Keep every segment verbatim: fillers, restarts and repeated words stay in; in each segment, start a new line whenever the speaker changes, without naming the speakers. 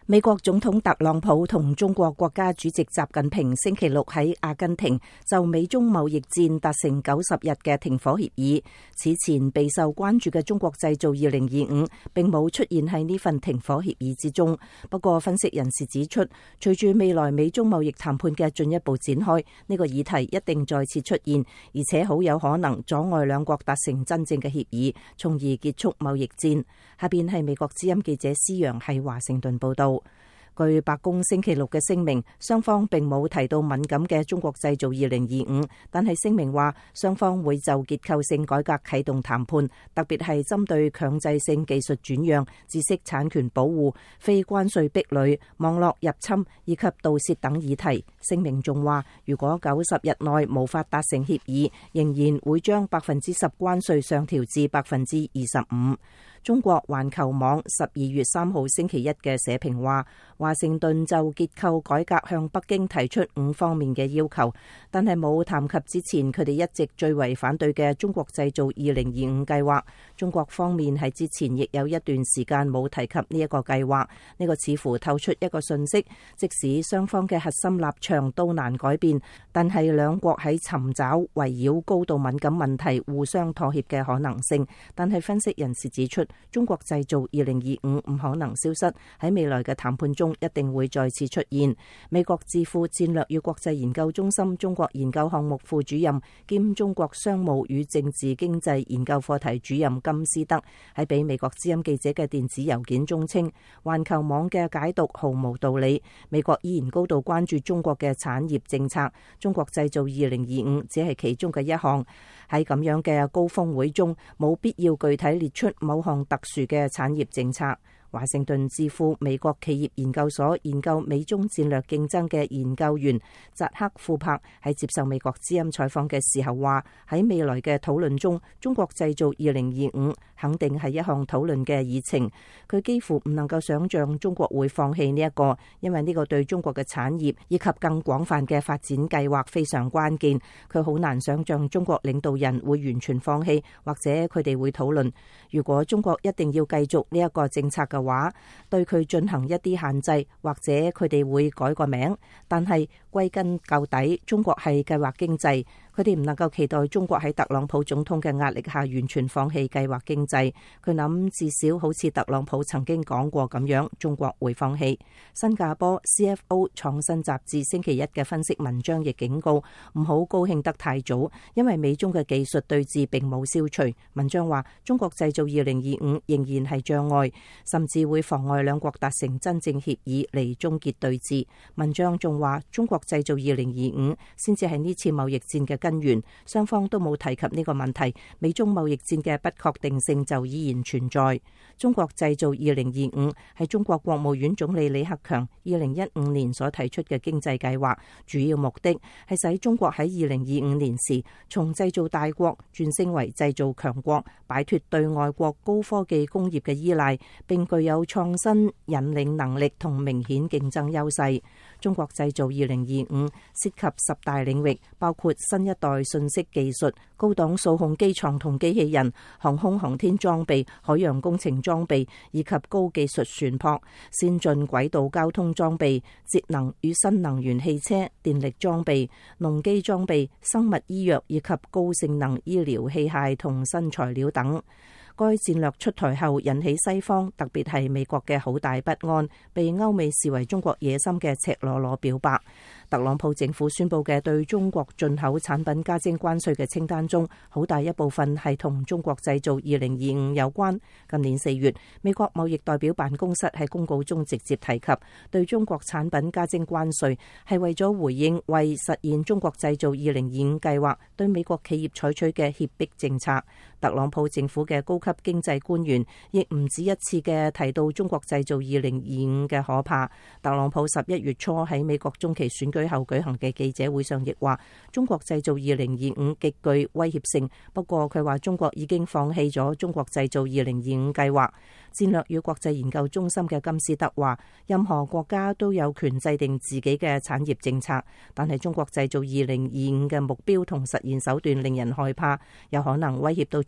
美國總統特朗普同中國國家主席習近平星期六喺阿根廷就美中貿易戰達成九十日嘅停火協議。此前備受關注嘅中國製造二零二五並冇出現喺呢份停火協議之中。不過分析人士指出，隨住未來美中貿易談判嘅進一步展開，呢個議題一定再次出現，而且好有可能阻礙兩國達成真正嘅協議，從而結束貿易戰。下邊係美國之音記者施陽喺華盛頓報道。據白宮星期六嘅聲明，雙方並冇提到敏感嘅中國製造二零二五，但係聲明話雙方會就結構性改革啟動談判，特別係針對強制性技術轉讓、知識產權保護、非關稅壁壘、網絡入侵以及盜竊等議題。聲明仲話，如果九十日內無法達成協議，仍然會將百分之十關稅上調至百分之二十五。中國環球網十二月三號星期一嘅社評話，華盛頓就結構改革向北京提出五方面嘅要求，但係冇談及之前佢哋一直最為反對嘅中國製造二零二五計劃。中國方面喺之前亦有一段時間冇提及呢一個計劃，呢個似乎透出一個訊息，即使雙方嘅核心立場都難改變，但係兩國喺尋找圍繞高度敏感問題互相妥協嘅可能性。但係分析人士指出，中國製造二零二五唔可能消失，喺未來嘅談判中一定會再次出現。美國智庫戰略與國際研究中心中國研究項目副主任兼中國商務與政治經濟研究課題主任金斯德喺俾美國之音記者嘅電子郵件中稱，環球網嘅解讀毫無道理，美國依然高度關注中國嘅產業政策，中國製造二零二五只係其中嘅一項。喺咁樣嘅高峰會中，冇必要具體列出某項特殊嘅產業政策。華盛頓智庫美國企業研究所研究美中戰略競爭嘅研究員扎克庫珀喺接受美國之音採訪嘅時候話，喺未來嘅討論中，中國製造二零二五肯定係一項討論嘅議程。佢幾乎唔能夠想象中國會放棄呢一個，因為呢個對中國嘅產業以及更廣泛嘅發展計劃非常關鍵。佢好難想象中國領導人會完全放棄，或者佢哋會討論，如果中國一定要繼續呢一個政策嘅話，對佢進行一啲限制，或者佢哋會改個名。但係歸根究底，中國係計劃經濟，佢哋唔能夠期待中國喺特朗普總統嘅壓力下完全放棄計劃經濟。佢諗至少好似特朗普曾經講過咁樣，中國會放棄。新加坡 C F O 創新雜誌星期一嘅分析文章亦警告，唔好高興得太早，因為美中嘅技術對峙並冇消除。文章話，中國製造二零二五仍然係障礙，甚至會妨礙兩國達成真正協議嚟終結對峙。文章仲話，中國製造二零二五先至係呢次貿易戰嘅根源，雙方都冇提及呢個問題，美中貿易戰嘅不確定性就依然存在。中國製造二零二五係中國國務院總理李克強二零一五年所提出嘅經濟計劃，主要目的係使中國喺二零二五年時從製造大國轉升為製造強國，擺脫對外國高科技工業嘅依賴，並具有創新引領能力同明顯競爭優勢。中國製造二零二五涉及十大領域，包括新一代信息技術、高檔數控機床同機器人、航空航天裝備、海洋工程裝備以及高技術船舶、先進軌道交通裝備、節能與新能源汽車、電力裝備、農機裝備、生物醫藥以及高性能醫療器械同新材料等。該戰略出台後引起西方，特別係美國嘅好大不安，被歐美視為中國野心嘅赤裸裸表白。特朗普政府宣布嘅對中國進口產品加徵關稅嘅清單中，好大一部分係同中國製造二零二五有關。今年四月，美國貿易代表辦公室喺公告中直接提及，對中國產品加徵關稅係為咗回應為實現中國製造二零二五計劃對美國企業採取嘅脅迫政策。特朗普政府嘅高級經濟官員亦唔止一次嘅提到中國製造二零二五嘅可怕。特朗普十一月初喺美國中期選舉後舉行嘅記者會上亦話，中國製造二零二五極具威脅性。不過佢話中國已經放棄咗中國製造二零二五計劃。戰略與國際研究中心嘅金斯德話，任何國家都有權制定自己嘅產業政策，但係中國製造二零二五嘅目標同實現手段令人害怕，有可能威脅到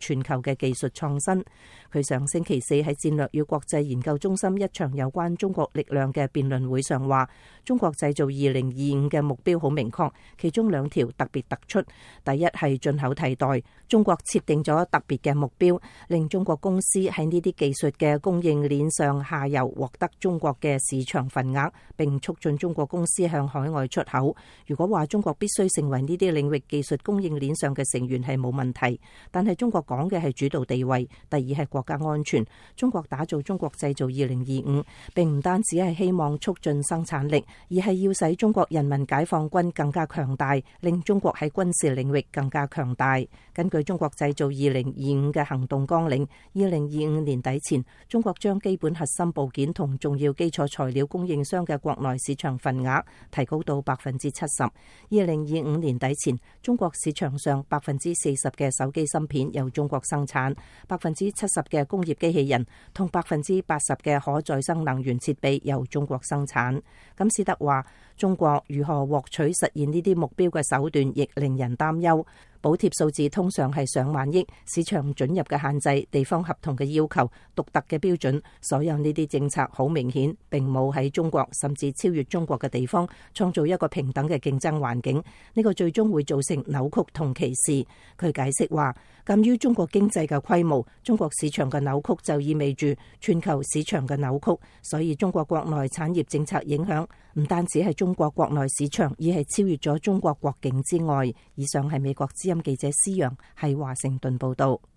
全球嘅技術創新。佢上星期四喺戰略與國際研究中心一場有關中國力量嘅辯論會上話，中國製造二零二五嘅目標好明確，其中兩條特別突出。第一係進口替代，中國設定咗特別嘅目標，令中國公司喺呢啲技術嘅供應鏈上下游獲得中國嘅市場份額，並促進中國公司向海外出口。如果話中國必須成為呢啲領域技術供應鏈上嘅成員係冇問題，但係中國講嘅係主導地位，第二係國家安全。中國打造中國製造二零二五，並唔單止係希望促進生產力，而係要使中國人民解放軍更加強大，令中國喺軍事領域更加強大。根據中國製造二零二五嘅行動綱領，二零二五年底前，中國將基本核心部件同重要基礎材料供應商嘅國內市場份額提高到百分之七十。二零二五年底前，中國市場上百分之四十嘅手機芯片由中國生產，百分之七十嘅工業機器人同百分之八十嘅可再生能源設備由中國生產。金斯德話，中國如何獲取實現呢啲目標嘅手段亦令人擔憂。補貼數字通常係上萬億，市場准入嘅限制、地方合同嘅要求、獨特嘅標準，所有呢啲政策好明顯並冇喺中國甚至超越中國嘅地方創造一個平等嘅競爭環境。呢個最終會造成扭曲同歧視。佢解釋話，鑒於中國經濟嘅規模，中國市場嘅扭曲就意味住全球市場嘅扭曲，所以中國國內產業政策影響唔單止係中國國內市場，而係超越咗中國國境之外。以上係美國之音記者施陽喺華盛頓報道。